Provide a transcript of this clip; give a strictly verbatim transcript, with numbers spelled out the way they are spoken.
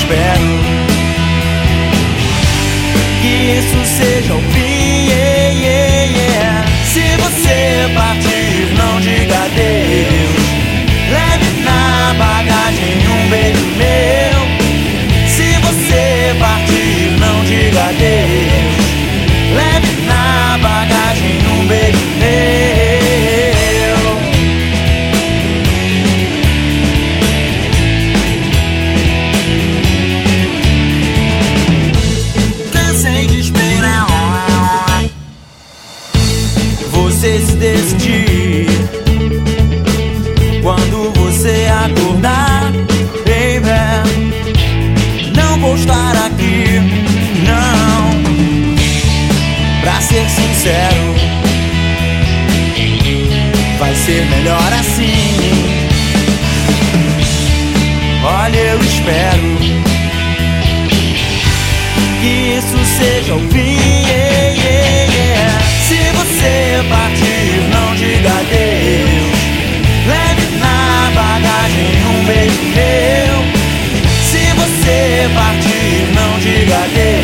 espero que isso seja o fim, yeah, yeah, yeah. Se você partir, não diga adeus. Leve na bagagem um beijo meu. Se você partir, não diga adeus. Leve na bagagem um beijo meu. Cansei de esperar você se decidir. Quando você acordar, baby, não vou estar aqui, não. Pra ser sincero, vai ser melhor assim. Olha, eu espero que isso seja o fim, yeah, yeah, yeah. Se você partir, não diga adeus. Leve na bagagem um beijo meu. Se você partir, não diga adeus.